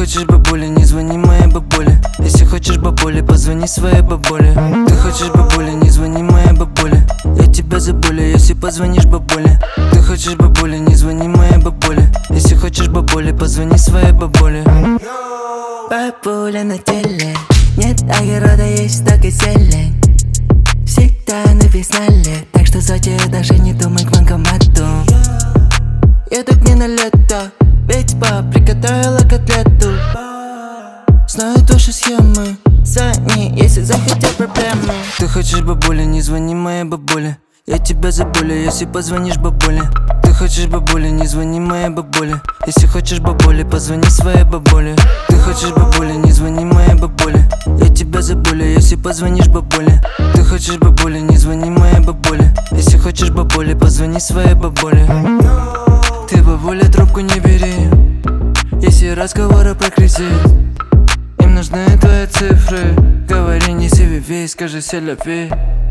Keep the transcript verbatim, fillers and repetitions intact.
хочешь бабуля, не звони моей бабуле. Если хочешь бабуля, позвони своей бабуле. Ты хочешь бабуля, не звони моей бабуле. Я тебя забуля, если позвонишь бабуле. Ты хочешь бабуля, не звони моей бабуле. Если хочешь бабуля, позвони своей бабуле. Бабуля на теле, нет огорода, есть только зелень. Всегда на веснале, так что зоте даже не думай к банкомату. Я тут не на лето, ведь пап приготовила котлету. Знаю тоже схемы, звони, если захотел проблемы. Ты хочешь бабуля, не звони моей бабуле. Я тебя забуля, если позвонишь бабуле. Ты хочешь бабуля, не звони моей бабуле. Если хочешь бабуля, позвони своей бабуле. Ты хочешь бабуля, не звони моей бабуле. Я тебя забуля, если позвонишь бабуле. Ты хочешь бабуля, не звони моей бабуле. Если хочешь бабуля, позвони своей бабуле. Ты, бабуля, трубку не бери, если разговоры про кредит. Им нужны твои цифры. Говори, не си ви ви, скажи селяви.